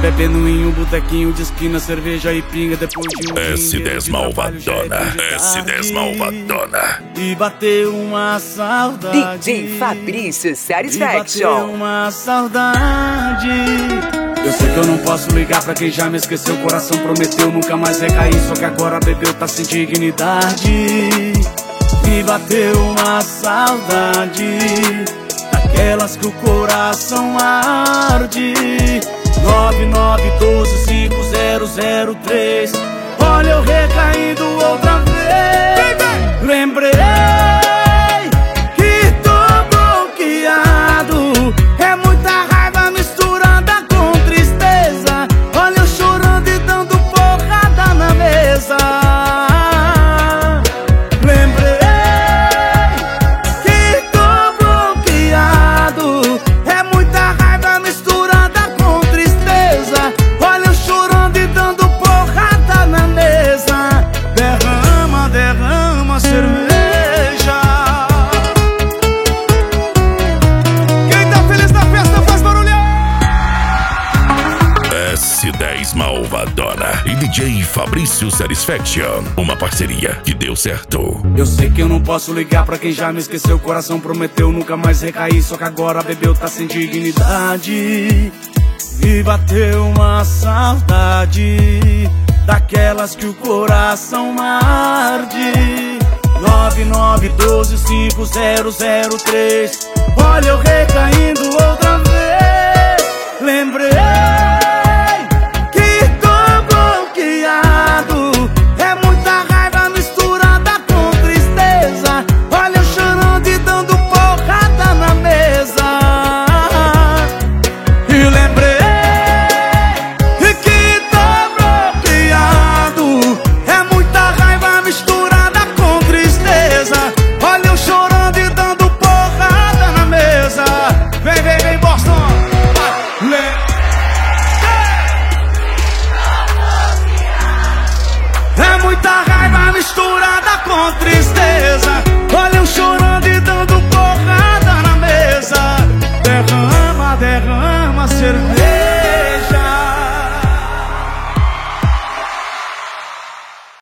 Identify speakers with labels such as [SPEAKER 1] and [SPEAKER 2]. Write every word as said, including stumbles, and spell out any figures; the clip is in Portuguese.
[SPEAKER 1] bebendo em um botequinho de esquina, cerveja e pinga. Depois de um
[SPEAKER 2] S dez Malvadona, S dez Malvadona.
[SPEAKER 1] E bateu uma saudade.
[SPEAKER 3] D J Fabrício Satisfaction.
[SPEAKER 1] E bateu uma saudade. Eu sei que eu não posso ligar pra quem já me esqueceu. O coração prometeu nunca mais recair, só que agora bebeu, tá sem dignidade. E bateu uma saudade, daquelas que o coração arde. Nove nove um dois cinco zero zero três. Olha eu recaindo outra vez. Lembrei que tô bloqueado. É muita raiva misturada com tristeza. Olha eu chorando e dando porrada na mesa. Lembrei que tô bloqueado. É muita raiva misturada com tristeza. Olha eu chorando e dando porrada na mesa. Derrama, derrama cerveja. Quem tá feliz na festa faz barulho.
[SPEAKER 2] S dez Malvadona e D J Fabrício Satisfaction. Uma parceria que deu certo.
[SPEAKER 1] Eu sei que eu não posso ligar pra quem já me esqueceu. O coração prometeu nunca mais recair, só que agora bebeu, tá sem dignidade. E bateu uma saudade, daquelas que o coração arde. Nove nove um dois cinco zero zero três. Olha eu recaindo outra vez. Lembrei